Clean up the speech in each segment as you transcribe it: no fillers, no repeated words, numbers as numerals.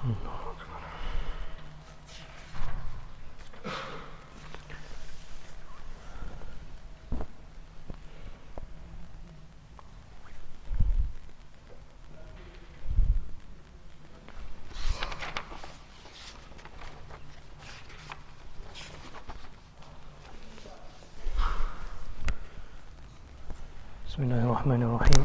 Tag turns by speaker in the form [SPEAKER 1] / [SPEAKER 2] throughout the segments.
[SPEAKER 1] بسم الله الرحمن الرحيم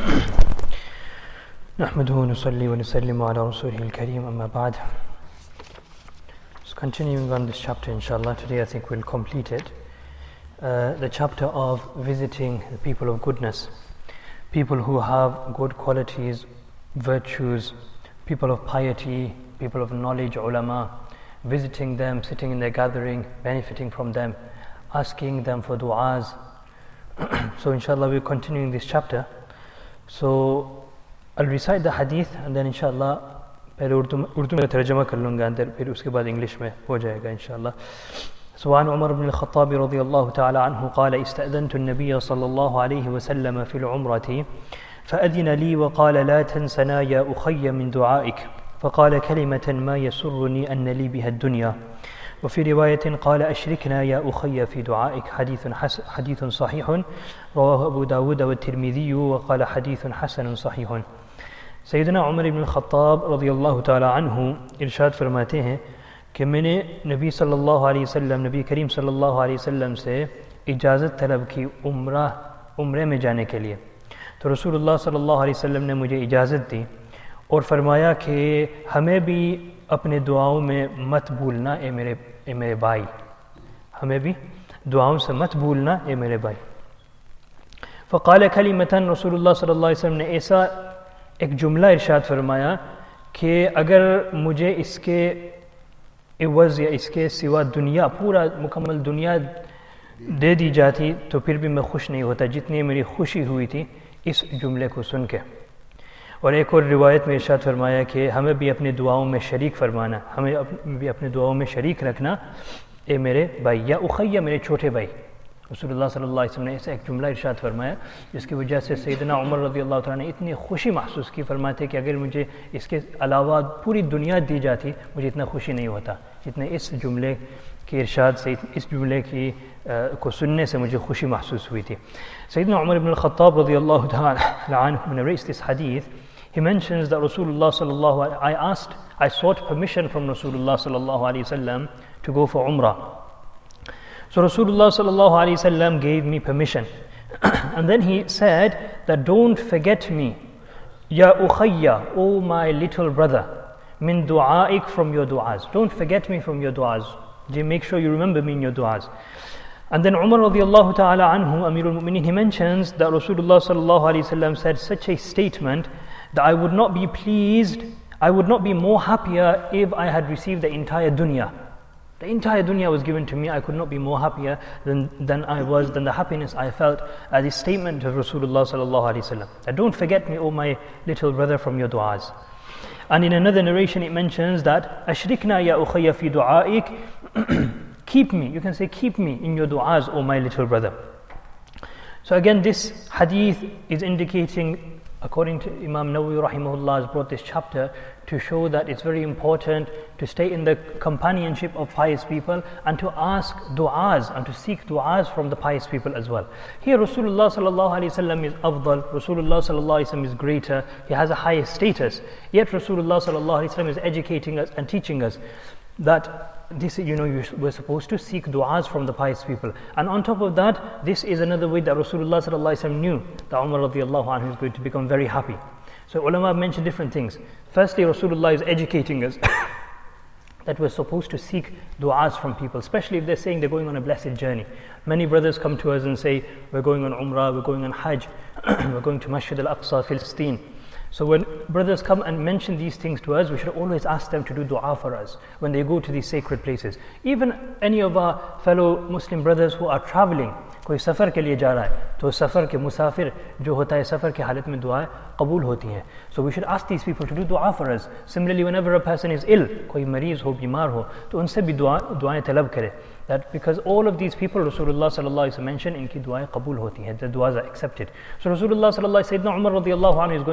[SPEAKER 1] نحمده ونصلي ونسلم على رسوله الكريم أما بعد. So continuing on this chapter, inshallah, today I think we'll complete it. The chapter of visiting the people of goodness, people who have good qualities, virtues, people of piety, people of knowledge, ulama, visiting them, sitting in their gathering, benefiting from them, asking them for du'as. So inshallah we're continuing this chapter. So I'll recite the hadith and then inshallah पहले उर्दू में तर्जुमा कर लूँगा अंदर, फिर उसके बाद English में हो जाएगा इंशाल्लाह. So عن عمر بن الخطاب رضي الله تعالى عنه قال استأذنت النبي صلى الله عليه وسلم في العمرة فأذن لي وقال لا تنسنا يا أخي من دعائك فقال كلمة ما يسرني أن لي بها الدنيا وفي رواية قال أشركنا يا أخي في دعائك حديث صحيح رواه أبو داود والترمذي وقال حديث حسن صحيح. सैयदना उमर इब्न ख़त्ताब रज़ियल्लाहु ताला अन्हु इरशाद फरमाते हैं कि मैंने नबी सल्लल्लाहु अलैहि वसल्लम, नबी करीम सल्लल्लाहु अलैहि वसल्लम से इजाज़त तलब की उम्रे में जाने के लिए. तो रसूलुल्लाह सल्लल्लाहु अलैहि वसल्लम ने मुझे इजाज़त दी और फरमाया कि हमें भी अपने दुआओं में मत भूलना ए मेरे भाई, हमें भी दुआओं से मत भूलना ए मेरे भाई. फ़क़ाल कलिमतन, रसूलुल्लाह सल्लल्लाहु अलैहि वसल्लम ने ऐसा एक जुमला इरशाद फरमाया कि अगर मुझे इसके इवज़ या इसके सिवा दुनिया, पूरा मुकम्मल दुनिया दे दी जाती तो फिर भी मैं खुश नहीं होता जितनी मेरी खुशी हुई थी इस जुमले को सुन के. और एक और रिवायत में इरशाद फरमाया कि हमें भी अपनी दुआओं में शरीक फरमाना, हमें भी अपनी दुआओं में शरीक रखना ए मेरे भाई या उखैया, मेरे छोटे भाई. रसूलुल्लाह सल्लल्लाहु अलैहि वसल्लम ने ऐसा एक जुमला इरशाद फरमाया जिसकी वजह से सैयदना उमर रज़ियल्लाहु ताला ने इतनी खुशी महसूस की. फरमाते कि अगर मुझे इसके अलावा पूरी दुनिया दी जाती मुझे इतना खुशी नहीं होता जितने इस जुमले के इरशाद से, इस जुमले की को सुनने से मुझे खुशी महसूस हुई थी. सैयदना उमर इब्न al-Khattab रज़ियल्लाहु ताला अन्हु narrates this hadith. He mentions that Rasulullah sallallahu I sought permission from Rasulullah sallallahu alaihi wasallam to go for Umrah. So Rasulullah sallallahu alaihi wasallam gave me permission, and then he said that don't forget me, ya ukhayya, oh my little brother, min du'aik, from your du'as. Don't forget me from your du'as. Make sure you remember me in your du'as. And then Umar radiallahu ta'ala anhu, Amirul Mu'mineen, he mentions that Rasulullah sallallahu alaihi wasallam said such a statement that I would not be pleased, I would not be more happier if I had received the entire dunya. The entire dunya was given to me, I could not be more happier than the happiness I felt at this statement of Rasulullah sallallahu alaihi wasallam. That don't forget me, oh my little brother, from your du'as. And in another narration it mentions that Ashrikna ya ukhayya fi du'aik, keep me, you can say keep me in your du'as, oh my little brother. So again, this hadith is indicating, according to Imam Nawawi rahimahullah, has brought this chapter to show that it's very important to stay in the companionship of pious people and to ask du'as and to seek du'as from the pious people as well. Here Rasulullah sallallahu alaihi wasallam is afdal, Rasulullah sallallahu alaihi wasallam is greater, he has a higher status. Yet Rasulullah sallallahu alaihi wasallam is educating us and teaching us that this, we're supposed to seek du'as from the pious people. And on top of that, this is another way that Rasulullah sallallahu alaihi wasallam knew that Umar radiallahu anhu is going to become very happy. So ulama mentioned different things. Firstly, Rasulullah is educating us that we're supposed to seek du'as from people, especially if they're saying they're going on a blessed journey. Many brothers come to us and say, we're going on Umrah, we're going on Hajj, we're going to Masjid al-Aqsa, Palestine. So when brothers come and mention these things to us, we should always ask them to do dua for us when they go to these sacred places. Even any of our fellow Muslim brothers who are traveling, कोई सफ़र के लिए जा रहा है तो सफ़र के मुसाफिर जो होता है सफ़र की हालत में दुआएं कबूल होती हैं. So we should ask these people to do dua for us. Similarly, whenever a person is ill, कोई मरीज़ हो, बीमार हो, तो उनसे भी दुआएं तलब करे. That because all of these people Rasulullah sallallahu alaihi wasallam mentioned, इनकी दुआएं कबूल होती हैं, the duas are accepted. So Rasulullah sallallahu alaihi wasallam, Sayyidina Umar radiallahu anhu is going on this blessed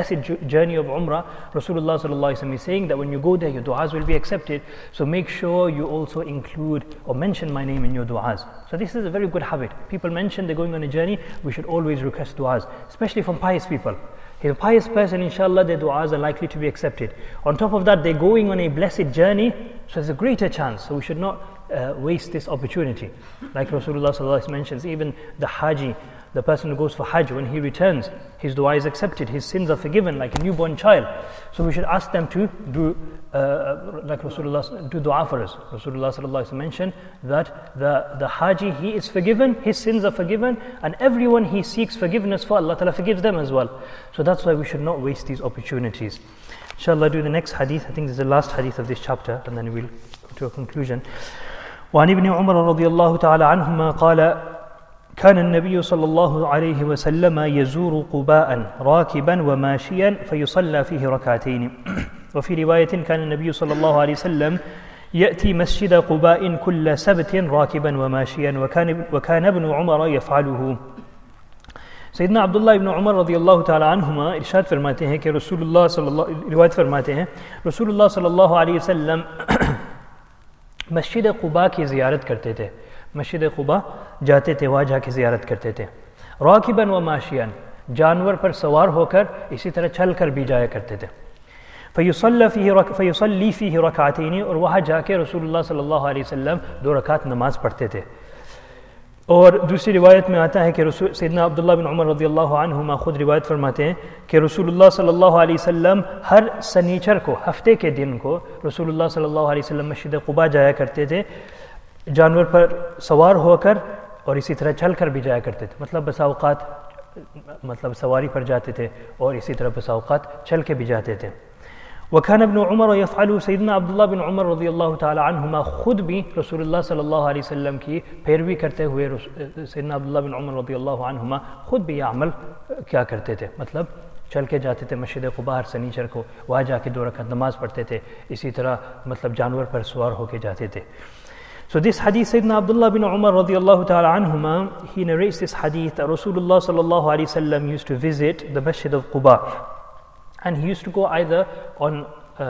[SPEAKER 1] blessed journey of Umrah, Rasulullah sallallahu alaihi wasallam is saying that when you go there, your du'as will be accepted. So make sure you also include or mention my name in your du'as. So this is a very good habit. People mention they're going on a journey, we should always request du'as, especially from pious people. If a pious person, inshallah, their du'as are likely to be accepted. On top of that, they're going on a blessed journey, so there's a greater chance. So we should not waste this opportunity. Like Rasulullah sallallahu alaihi wasallam mentions, even the Haji, the person who goes for Hajj, when he returns, his dua is accepted, his sins are forgiven like a newborn child. So we should ask them to do like Rasulullah, do dua for us. Rasulullah sallallahu alaihi wasallam mentioned that the Haji, he is forgiven, his sins are forgiven, and everyone he seeks forgiveness for, Allah Ta'ala forgives them as well. So that's why we should not waste these opportunities. Inshallah, do the next hadith. I think this is the last hadith of this chapter, and then we'll go to a conclusion. وعن ابن عمر رضي الله تعالى عنهما قال كان النبي صلى الله عليه وسلم يزور قباء راكبا وماشيا فيصلى فيه ركعتين وفي رواية كان النبي صلى الله عليه وسلم يأتي مسجد قباء كل سبت راكبا وماشيا وكان ابن عمر يفعله. सैयदना अब्दुल्ला इब्न उमर रज़ियल्लाहु ताला अन्हुमा इरशाद फरमाते हैं कि रसूलुल्लाह सल्लल्लाहु रिवायत फरमाते हैं रसूलुल्लाह सल्लल्लाहु अलैहि वसल्लम मस्जिद क़ुबा की ज़ियारत करते थे. मस्जिद क़ुबा जाते थे, वहाँ जाके ज़ियारत करते थे. राकिबन व माशियन, जानवर पर सवार होकर, इसी तरह चल कर भी जाया करते थे. फ़युसल्ली फ़ीहि रकातैन, और वहाँ जाके रसूलुल्लाह सल्लल्लाहु अलैहि वसल्लम 2 रकात नमाज पढ़ते थे. और दूसरी रिवायत में आता है कि सैयदना अब्दुल्ला बिन उमर रज़ियल्लाहु अन्हुमा खुद रिवायत फरमाते हैं कि रसूलुल्लाह सल्लल्लाहु अलैहि वसल्लम हर सनीचर को, हफ्ते के दिन को, रसूलुल्लाह सल्लल्लाहु अलैहि वसल्लम मस्जिद क़ुबा जाया करते थे, जानवर पर सवार होकर और इसी तरह चल कर भी जाया करते थे. मतलब बसा औक़ात मतलब सवारी पर जाते थे और इसी तरह बसा औक़ात चल के भी जाते थे. वकान इब्न उमर यफ़अलु, सैयदना अब्दुल्ला बिन उमर रज़ियल्लाहु ताला अन्हुमा खुद भी रसूलुल्लाह सल्लल्लाहु अलैहि वसल्लम की पैरवी करते हुए सैयदना अब्दुल्ला बिन उमर रज़ियल्लाहु अन्हुमा खुद भी यह अमल क्या करते थे. मतलब चल के जाते थे मस्जिद क़ुबा हर सनीचर को, वहाँ जाके 2 रकात नमाज पढ़ते थे, इसी तरह मतलब जानवर पर सवार होके जाते थे. So this hadith, Sayyidina Abdullah bin Umar radiallahu ta'ala anhuma, he narrates this hadith that Rasulullah sallallahu alaihi wasallam used to visit the Masjid of Quba, and he used to go either on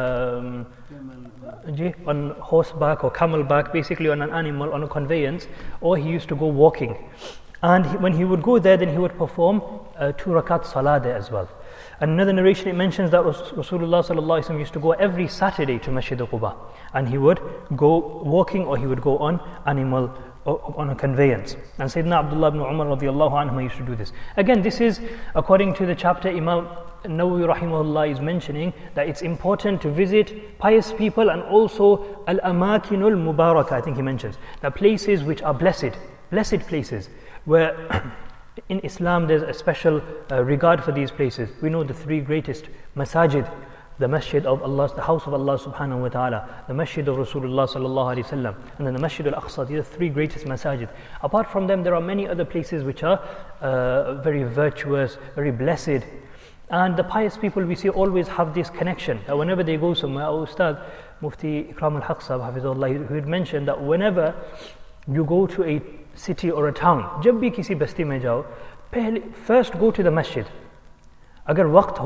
[SPEAKER 1] horseback or camelback, basically on an animal, on a conveyance, or he used to go walking. And when he would go there, then he would perform 2 rakat salah there as well. Another narration, it mentions that Rasulullah sallallahu alaihi wasallam used to go every Saturday to Masjid Quba, and he would go walking or he would go on animal, on a conveyance. And Sayyidina Abdullah ibn Umar radiallahu anhu used to do this. Again, this is according to the chapter Imam Nawawi rahimahullah is mentioning that it's important to visit pious people and also al-amakinul mubarakah, I think he mentions, the places which are blessed places, where in Islam there's a special regard for these places. We know the 3 greatest masajid, the masjid of Allah, the house of Allah subhanahu wa ta'ala, the masjid of Rasulullah sallallahu alaihi wasallam, and then the masjid al-Aqsa. These are 3 greatest masajid. Apart from them, there are many other places which are very virtuous, very blessed. And the pious people we see always have this connection that whenever they go somewhere, our Ustad Mufti Ikram al-Haq Sahab Hafizahullah, who had mentioned that whenever you go to a city or a town, जब भी किसी बस्ती में जाओ, पहले first go to the masjid. अगर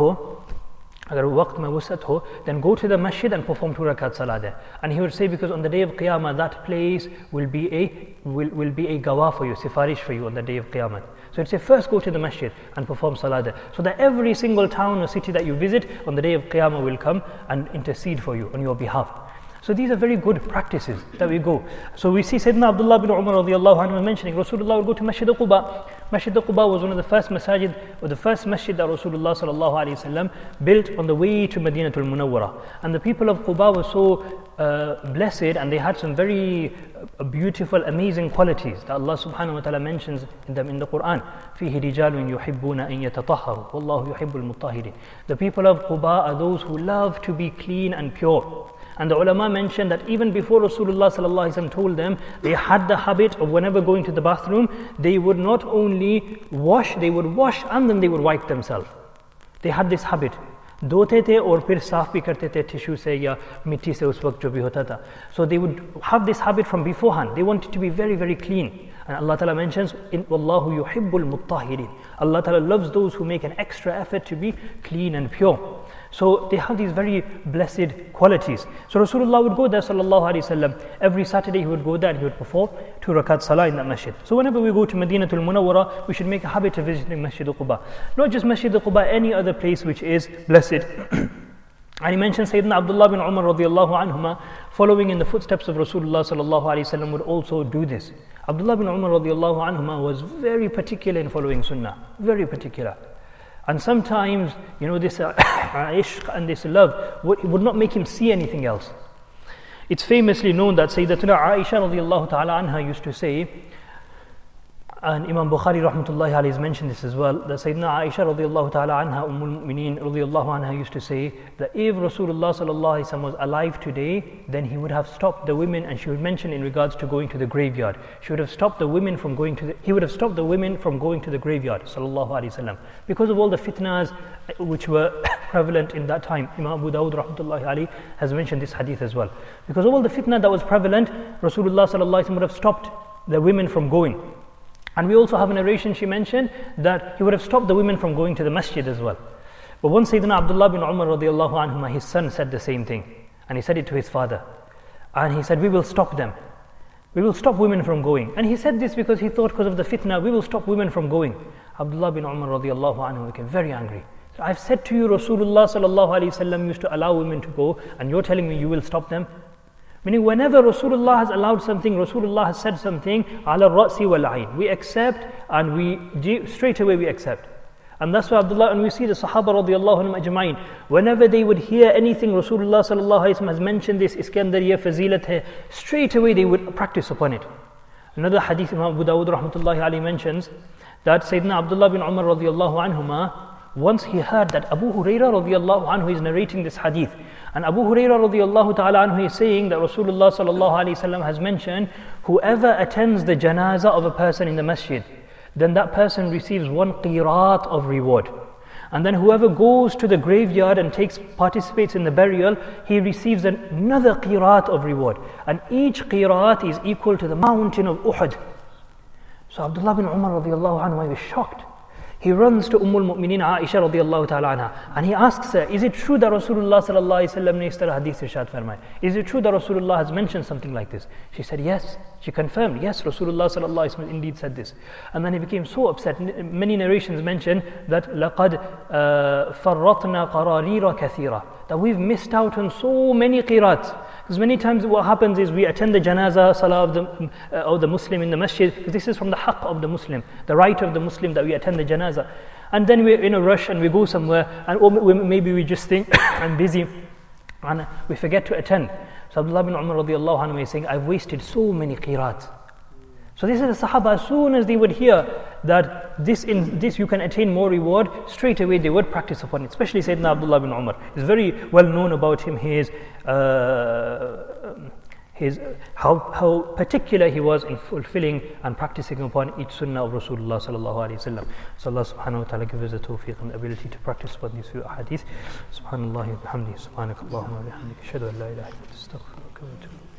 [SPEAKER 1] वक्त में वसत हो, then go to the masjid and perform 2 rakat salah there. And he would say, because on the day of Qiyamah, that place will be a gawah for you, sifarish for you on the day of Qiyamah. So he'd say, first go to the masjid and perform salah there, so that every single town or city that you visit on the day of Qiyamah will come and intercede for you on your behalf. So these are very good practices that we go. So we see Sayyidina Abdullah bin Umar radiallahu anhu mentioning Rasulullah would go to Masjid Quba. Masjid Quba was one of the first masajid, or the first masjid that Rasulullah sallallahu alaihi wasallam built on the way to Madinatul Munawwara. And the people of Quba were so blessed, and they had some very beautiful, amazing qualities that Allah subhanahu wa ta'ala mentions in the Quran. فِيهِ رِجَالٌ يُحِبُّونَ أَن يَتَطَهَّرُوا وَاللَّهُ يُحِبُّ الْمُطَّهِرِينَ. The people of Quba are those who love to be clean and pure. And the ulama mentioned that even before Rasulullah sallallahu alaihi wasallam told them, they had the habit of whenever going to the bathroom, they would not only wash, they would wash and then they would wipe themselves. They had this habit धोते थे और फिर साफ भी करते थे tissue से या मिट्टी से उस वक्त जो भी होता था. So they would have this habit from beforehand. They wanted to be very, very clean. And Allah Ta'ala mentions, Wallahu yuhibbul muttahirin. Allah Ta'ala loves those who make an extra effort to be clean and pure. So they have these very blessed qualities. So Rasulullah would go there, sallallahu alaihi wasallam. Every Saturday he would go there and he would perform 2 rakat salah in that masjid. So whenever we go to Madinatul Munawwara, we should make a habit of visiting Masjid Quba. Not just Masjid Quba, any other place which is blessed. And he mentioned Sayyidina Abdullah bin Umar radiallahu anhuma, following in the footsteps of Rasulullah sallallahu alaihi wasallam, would also do this. Abdullah bin Umar radiallahu anhuma was very particular in following sunnah, very particular. And sometimes, this ishq and this love would not make him see anything else. It's famously known that Sayyidatuna Aisha radiallahu ta'ala anha used to say, and Imam Bukhari rahmatullahi alayhi mentioned this as well, that Sayyidina Aisha radiallahu ta'ala anha, Mu'mineen radiallahu anha used to say that if Rasulullah sallallahu alayhi was alive today, then he would have stopped the women, and she would mention in regards to going to the graveyard, he would have stopped the women from going to the graveyard, sallallahu alayhi wasallam, because of all the fitnas which were prevalent in that time. Imam Abu Dawud rahmatullahi alayhi has mentioned this hadith as well. Because of all the fitna that was prevalent, Rasulullah sallallahu alayhi would have stopped the women from going. And we also have a narration, she mentioned, that he would have stopped the women from going to the masjid as well. But once Sayyidina Abdullah bin Umar radiallahu anhuma, his son, said the same thing. And he said it to his father. And he said, we will stop them. We will stop women from going. And he said this because he thought, because of the fitna, we will stop women from going. Abdullah bin Umar radiallahu anhu became very angry. So I've said to you, Rasulullah sallallahu alayhi wasallam used to allow women to go, and you're telling me you will stop them? Meaning, whenever Rasulullah has allowed something, Rasulullah has said something, ala ra'si wal ayn, we accept, and straight away we accept. And that's why Abdullah, and we see the Sahaba radiallahu anhum ajma'in, whenever they would hear anything Rasulullah sallallahu alayhi wa sallam has mentioned this Iskandariya fazilat hai, straight away they would practice upon it. Another hadith Imam Abu Dawud rahmatullahi alayhi mentions that Sayyidina Abdullah bin Umar radiallahu anhuma, once he heard that Abu Hurairah radiallahu anhu is narrating this hadith, and Abu Hurairah radiallahu ta'ala anhu is saying that Rasulullah sallallahu alayhi wasallam has mentioned, whoever attends the janazah of a person in the masjid, then that person receives 1 qirat of reward. And then whoever goes to the graveyard and participates in the burial, he receives another qirat of reward. And each qirat is equal to the mountain of Uhud. So Abdullah bin Umar radiallahu anhu was shocked. He runs to Ummul-Mu'mineen Aisha radiallahu ta'ala anha, and he asks her, is it true that Rasulullah sallallahu alayhi wa sallam ne is tarah hadith irshad farmaya? Is it true that Rasulullah has mentioned something like this? She said yes. She confirmed, yes, Rasulullah sallallahu alayhi wa sallam indeed said this. And then he became so upset. Many narrations mention that لَقَدْ فَرَّطْنَا قَرَارِيرَ كَثِيرًا, that we've missed out on so many qirats. Because many times what happens is we attend the janazah salah of the Muslim in the masjid, because this is from the haqq of the Muslim, the right of the Muslim, that we attend the janazah. And then we're in a rush and we go somewhere, and maybe we just think, I'm busy, and we forget to attend. So Abdullah bin Umar radiallahu anhu is saying, I've wasted so many qirats. So this is the Sahaba, as soon as they would hear that in this you can attain more reward, straight away they would practice upon it. Especially Sayyidina Abdullah bin Umar. It's very well known about him, how particular he was in fulfilling and practicing upon each sunnah of Rasulullah sallallahu alayhi wa sallam. So Allah subhanahu wa ta'ala give us the tawfiq and the ability to practice upon these few ahadith. Subhanallah wa bihamdihi, subhanakallahumma wa bihamdika, ashhadu an la ilaha illa anta, astaghfiruka wa atubu.